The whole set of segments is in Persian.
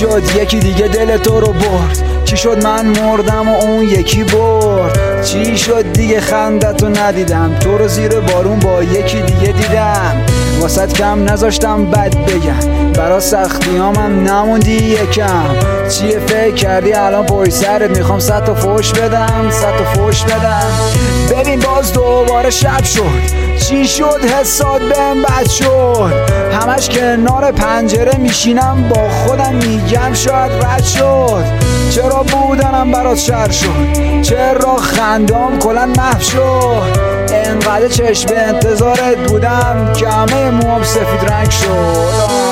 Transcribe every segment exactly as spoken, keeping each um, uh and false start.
شد یکی دیگه دل تو رو برد؟ چی شد من مردم و اون یکی برد؟ چی شد دیگه خندتو ندیدم، تو رو زیر بارون با یکی دیگه دیدم. واسط کم نذاشتم بد بگم، برا سختیامم نموندی یکم. چیه فکر کردی الان پشت سرت میخوام صد تا فوش بدم، صد تا فوش بدم. ببین باز دوباره شب شد، چی شد حسات بهم بد شد؟ همش کنار پنجره میشینم با خودم میگم شاید رد شد. چرا بودنم برات شر شد؟ چرا خندام کلن محو شد؟ انقدر چشم به انتظارت بودم که همه موام سفید رنگ شد.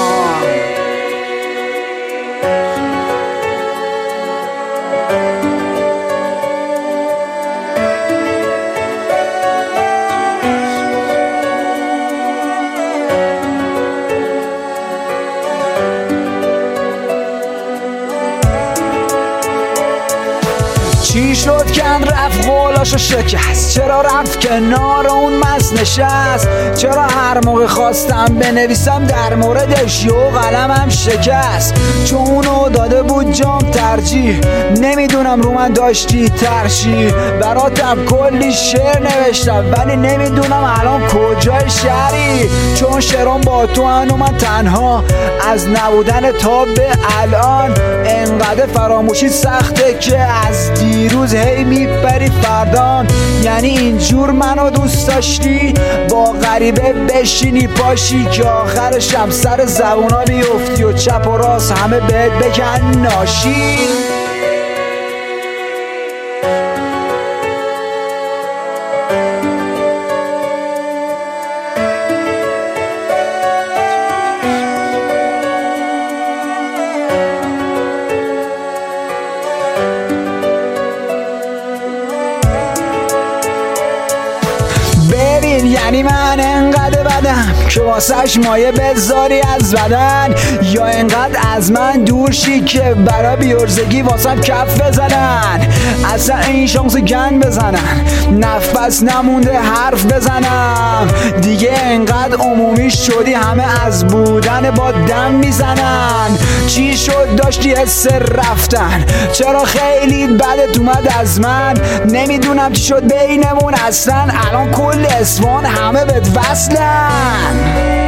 چی شد کن رفت قولاشو شکست؟ چرا رفت کنار اون مس نشست؟ چرا هر موقع خواستم بنویسم در موردش یو قلمم شکست؟ چون اونو داده بود جام ترجیح، نمیدونم رو من داشتی ترشی. براتم کلی شعر نوشتم ولی نمیدونم الان کجای شهری. چون شعرام با تو هن و من تنها، از نبودن تا به الان انقدر فراموشی سخته که از دیروز هی میپری فردان. یعنی اینجور منو دوست داشتی با غریبه بشینی پاشی که آخرشم سر زبونا بیفتی و چپ و راست همه بهت بکن ناشی. یعنی من انقدر بدم که واسش مایه بذاری از بدن، یا انقدر از من دور شی که برا بیورزگی واسم کف بزنن؟ اصلا این شانس گن بزنن، نفس نمونده حرف بزنم دیگه. انقدر عمومی شدی همه از بودن با دم میزنن. چی شد داشتی حس رفتن؟ چرا خیلی بدت اومد از من؟ نمیدونم چی شد بینمون اصلا، الان کل اسوان همه بهت وصلن.